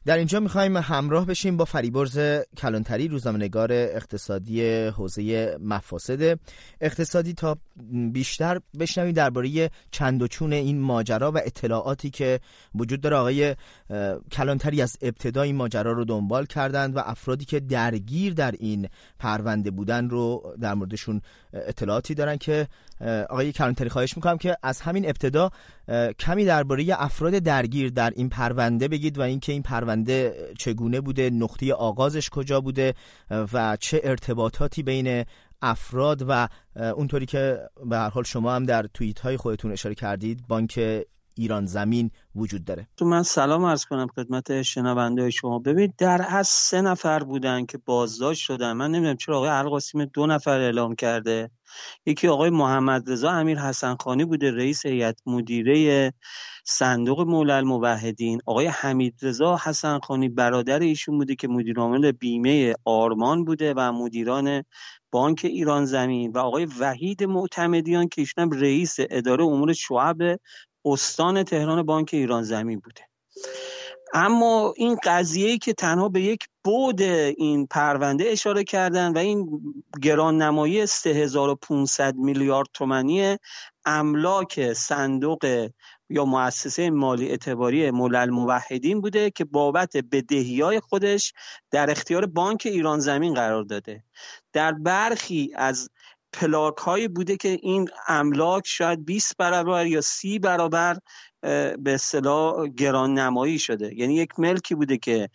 در اینجا میخوایم همراه بشیم با فریبرز کلانتری، روزنامه‌نگار اقتصادی حوزه مفاسد اقتصادی، تا بیشتر بشنویم درباره چند و چون این ماجرا و اطلاعاتی که وجود داره. آقای کلانتری از ابتدا این ماجرا رو دنبال کردند و افرادی که درگیر در این پرونده بودن رو در موردشون اطلاعاتی دارن که آقای کلانتری خواهش میکنم که از همین ابتدا کمی درباره افراد درگیر در این پرونده بگید و اینکه این پرونده چگونه بوده، نقطه آغازش کجا بوده و چه ارتباطاتی بین افراد و اونطوری که به هر حال شما هم در توییت های خودتون اشاره کردید بانک ایران زمین وجود داره. من سلام عرض کنم خدمت شنونده شما. ببینید در اصل 3 نفر بودن که بازداشت شدن. من نمیدونم چرا آقای القاسمی 2 نفر اعلام کرده. یکی آقای محمد رضا امیر حسنخانی بوده، رئیس هیئت مدیره صندوق مولاالموحدین. آقای حمید رضا حسنخانی برادر ایشون بوده که مدیر عامل بیمه آرمان بوده و مدیران بانک ایران زمین، و آقای وحید معتمدیان که ایشون هم رئیس اداره امور شعب استان تهران بانک ایران زمین بوده. اما این قضیه‌ای که تنها به یک بعد این پرونده اشاره کردن و این گران نمایی 3500 میلیارد تومانی املاک صندوق یا مؤسسه مالی اعتباری مولاالموحدین بوده که بابت بدهی‌های خودش در اختیار بانک ایران زمین قرار داده. در برخی از پلاک هایی بوده که این املاک شاید 20 برابر یا 30 برابر به اصطلاح گران نمایی شده. یعنی یک ملکی بوده که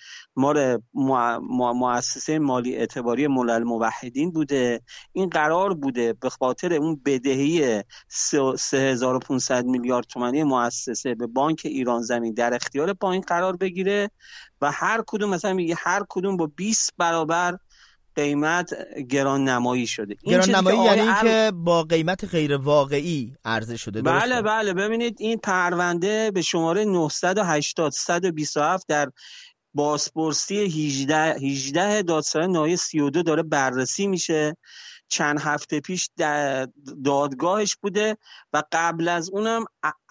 مؤسسه مالی اعتباری مولاالموحدین بوده. این قرار بوده به خاطر اون بدهی 3500 میلیارد تومانی مؤسسه به بانک ایران زمین در اختیار بانک قرار بگیره و هر کدوم مثلا میگه هر کدوم با 20 برابر قیمت گران نمایی شده. گران نمایی یعنی که با قیمت غیر واقعی عرضه شده. بله بله. ببینید این پرونده به شماره 980-127 در بازپرسی 18 دادسرای نهایی 32 داره بررسی میشه. چند هفته پیش دادگاهش بوده و قبل از اونم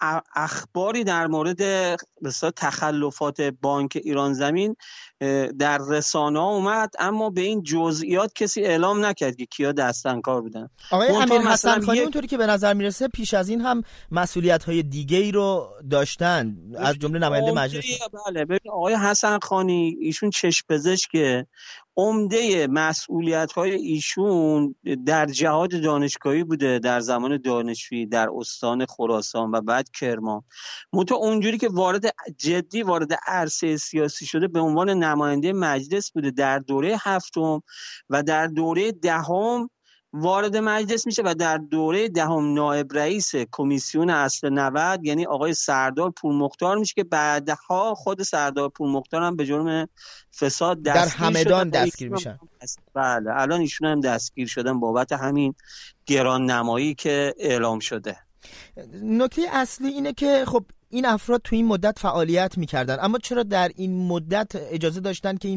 اخباری در مورد مثلا تخلفات بانک ایران زمین در رسانه‌ها اومد، اما به این جزئیات کسی اعلام نکرد که کیا دستنکار بودن. آقای امیر حسنخانی اونطوری که به نظر میرسه پیش از این هم مسئولیت‌های دیگه‌ای رو داشتن، از جمله نماینده مجلس. بله. ببین آقای حسنخانی ایشون چشم پزشک، عمده مسئولیت‌های ایشون در جهاد دانشگاهی بوده در زمان دانشجویی در استان خراسان و بعد کرمان. اونجوری که وارد عرصه سیاسی شده به عنوان نماینده مجلس بوده در دوره 7 و در دوره 10 وارد مجلس میشه و در دوره 10 نایب رئیس کمیسیون اصل 90 یعنی آقای سردار پورمختار میشه که بعدها خود سردار پورمختار هم به جرم فساد در همدان دستگیر میشن. بله الان ایشون هم دستگیر شدن بابت همین گران نمایی که اعلام شده. نکته اصلی اینه که خب این افراد تو این مدت فعالیت میکردن، اما چرا در این مدت اجازه داشتن که این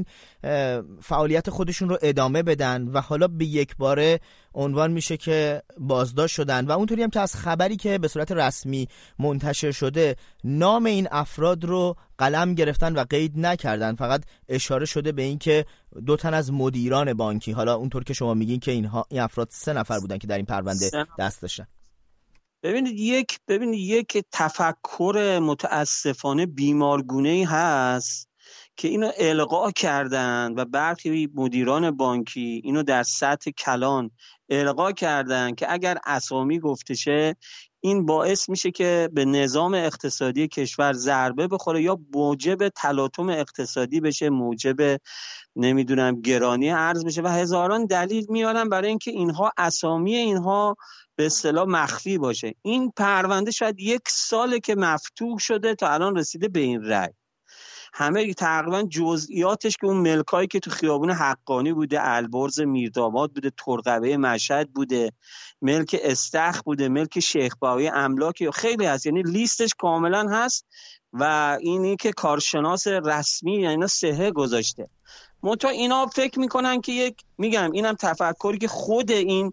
فعالیت خودشون رو ادامه بدن و حالا به یک باره عنوان میشه که بازداشت شدن؟ و اونطوری هم که از خبری که به صورت رسمی منتشر شده نام این افراد رو قلم گرفتن و قید نکردن، فقط اشاره شده به این که 2 تن از مدیران بانکی، حالا اونطور که شما میگین که این افراد 3 نفر بودن که در این پرونده دست داشتن. ببینید یک تفکر متاسفانه بیمارگونه‌ای هست که اینو القا کردن و برخی مدیران بانکی اینو در سطح کلان القا کردن که اگر اسامی گفته شه این باعث میشه که به نظام اقتصادی کشور ضربه بخوره یا موجب تلاطم اقتصادی بشه، موجب نمیدونم گرانی ارز بشه و هزاران دلیل میارن برای اینکه اینها اسامی اینها به اصطلاح مخفی باشه. این پرونده شاید 1 ساله که مفتوح شده تا الان رسیده به این رأی. همه تقریبا جزئیاتش که اون ملکایی که تو خیابون حقانی بوده، البرز میرداماد بوده، ترقوه مشهد بوده، ملک استخر بوده، ملک شیخ باوی املاک خیلی هست، یعنی لیستش کاملا هست و اینی که کارشناس رسمی یعنی اینا صحه گذاشته. اینا فکر میکنن که اینم تفکری که خود این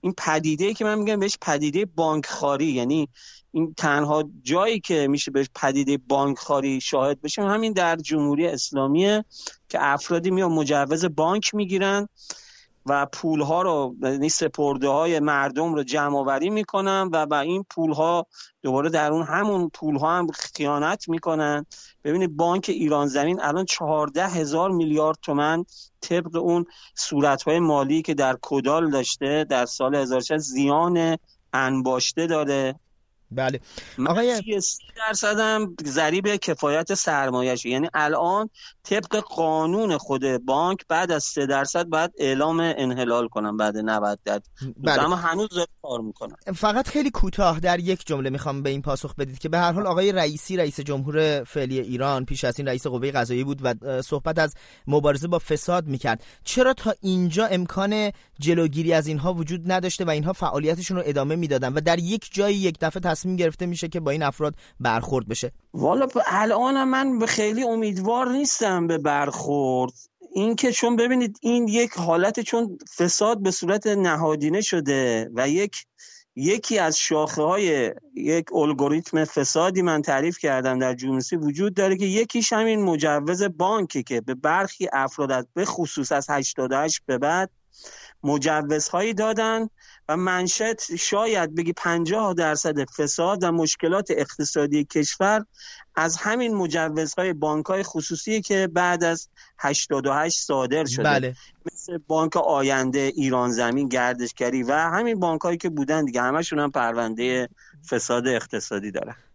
این پدیده‌ای که من میگم بهش پدیده بانکخواری، یعنی این تنها جایی که میشه بهش پدیده بانکخواری شاهد بشیم همین در جمهوری اسلامیه که افرادی میان مجوز بانک میگیرن و پولها رو، یعنی سپرده‌های مردم رو جمع آوری میکنن و با این پولها دوباره در اون همون پولها هم خیانت میکنن. ببینید بانک ایران زمین الان 14,000 میلیارد تومان طبق اون صورت‌های مالی که در کدال داشته در سال 2006 زیان انباشته داره. بله آقای 30% هم ضریب کفایت سرمایه‌اش، یعنی الان طبق قانون خود بانک بعد از 3% باید اعلام انحلال کنن بعد 90 درصد. اما هنوز داره کار میکنن. فقط خیلی کوتاه در یک جمله میخوام به این پاسخ بدید که به هر حال آقای رئیسی رئیس جمهور فعلی ایران پیش از این رئیس قوه قضاییه بود و صحبت از مبارزه با فساد میکرد. چرا تا اینجا امکان جلوگیری از اینها وجود نداشته و اینها فعالیتشون رو ادامه میدادن و در یک جایی یک دفعه تصمیم گرفته میشه که با این افراد برخورد بشه؟ والا الان من خیلی امیدوار نیستم به برخورد. این که چون ببینید این یک حالت، چون فساد به صورت نهادینه شده و یکی از شاخه‌های یک الگوریتم فسادی من تعریف کردم در جمهوری وجود داره که یکیش همین مجوز بانکی که به برخی افراد به خصوص از 88 به بعد مجوزهایی دادن و منشأ شاید بگی 50% فساد و مشکلات اقتصادی کشور از همین مجوزهای بانک‌های خصوصی که بعد از 88 صادر شده. بله. مثل بانک آینده، ایران زمین، گردشگری و همین بانک‌هایی که بودن دیگه، همشون هم پرونده فساد اقتصادی دارن.